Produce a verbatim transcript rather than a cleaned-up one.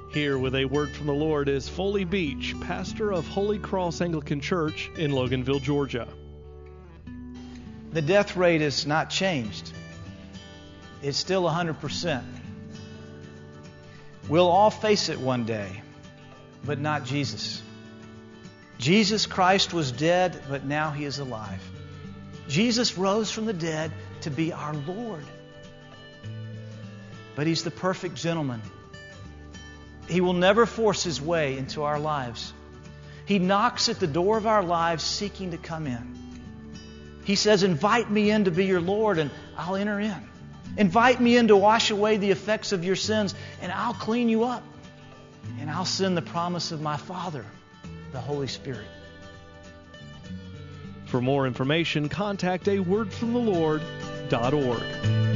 Here with a word from the Lord is Foley Beach, pastor of Holy Cross Anglican Church in Loganville, Georgia. The death rate has not changed. It's still one hundred percent. We'll all face it one day, but not Jesus. Jesus Christ was dead, but now He is alive. Jesus rose from the dead to be our Lord. But He's the perfect gentleman. He will never force His way into our lives. He knocks at the door of our lives seeking to come in. He says, invite me in to be your Lord and I'll enter in. Invite me in to wash away the effects of your sins and I'll clean you up. And I'll send the promise of my Father, the Holy Spirit. For more information, contact a word from the Lord dot org.